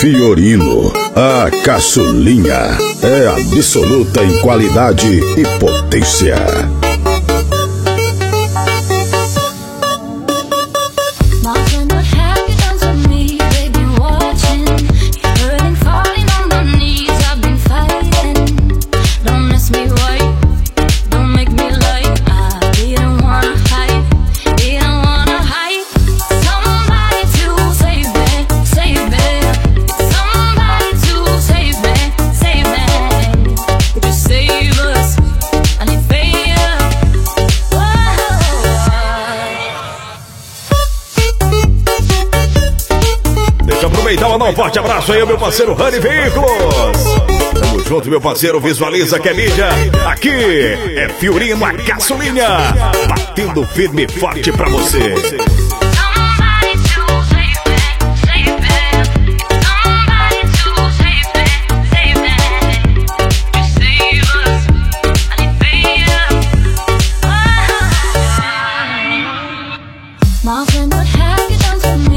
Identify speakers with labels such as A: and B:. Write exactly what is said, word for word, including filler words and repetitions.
A: Fiorino, a caçulinha é absoluta em qualidade e potência.
B: Aproveitar mandar um forte abraço aí ao meu parceiro Rani Veículos. Tamo junto, meu parceiro. Visualiza que é mídia. Aqui é Fiorino, a caçulinha, batendo firme e forte pra você.
C: My friend, what have you done to me?